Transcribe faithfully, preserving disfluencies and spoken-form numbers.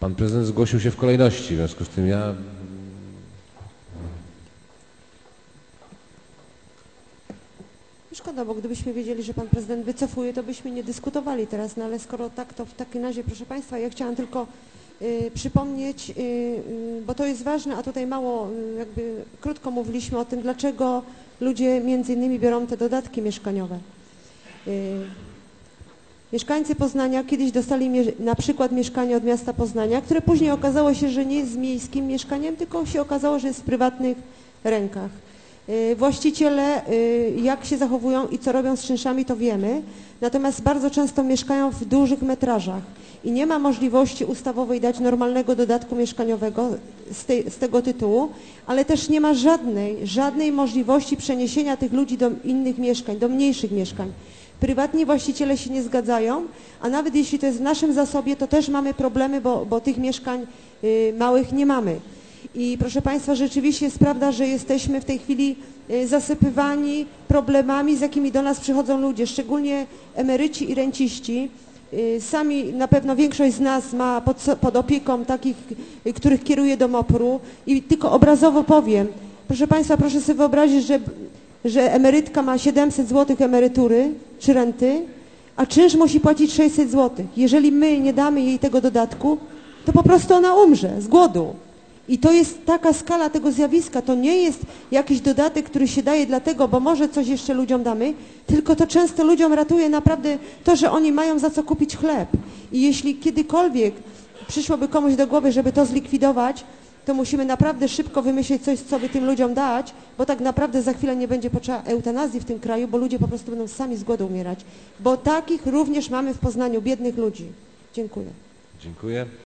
Pan prezydent zgłosił się w kolejności, w związku z tym ja... Szkoda, bo gdybyśmy wiedzieli, że pan prezydent wycofuje, to byśmy nie dyskutowali teraz, no ale skoro tak, to w takim razie, proszę państwa, ja chciałam tylko y, przypomnieć, y, y, bo to jest ważne, a tutaj mało, y, jakby krótko mówiliśmy o tym, dlaczego ludzie między innymi biorą te dodatki mieszkaniowe. Y, Mieszkańcy Poznania kiedyś dostali na przykład mieszkanie od miasta Poznania, które później okazało się, że nie jest miejskim mieszkaniem, tylko się okazało, że jest w prywatnych rękach. Właściciele, jak się zachowują i co robią z czynszami, to wiemy, natomiast bardzo często mieszkają w dużych metrażach i nie ma możliwości ustawowej dać normalnego dodatku mieszkaniowego z, tej, z tego tytułu, ale też nie ma żadnej, żadnej możliwości przeniesienia tych ludzi do innych mieszkań, do mniejszych mieszkań. Prywatni właściciele się nie zgadzają, a nawet jeśli to jest w naszym zasobie, to też mamy problemy, bo, bo tych mieszkań y, małych nie mamy. I proszę państwa, rzeczywiście jest prawda, że jesteśmy w tej chwili y, zasypywani problemami, z jakimi do nas przychodzą ludzie, szczególnie emeryci i renciści. Y, sami na pewno większość z nas ma pod, pod opieką takich, y, których kieruje do MOPR-u i tylko obrazowo powiem, proszę państwa, proszę sobie wyobrazić, że że emerytka ma siedemset złotych emerytury czy renty, a czynsz musi płacić sześćset złotych. Jeżeli my nie damy jej tego dodatku, to po prostu ona umrze z głodu. I to jest taka skala tego zjawiska. To nie jest jakiś dodatek, który się daje dlatego, bo może coś jeszcze ludziom damy, tylko to często ludziom ratuje naprawdę to, że oni mają za co kupić chleb. I jeśli kiedykolwiek przyszłoby komuś do głowy, żeby to zlikwidować, to musimy naprawdę szybko wymyślić coś, co by tym ludziom dać, bo tak naprawdę za chwilę nie będzie potrzeba eutanazji w tym kraju, bo ludzie po prostu będą sami z głodu umierać. Bo takich również mamy w Poznaniu, biednych ludzi. Dziękuję. Dziękuję.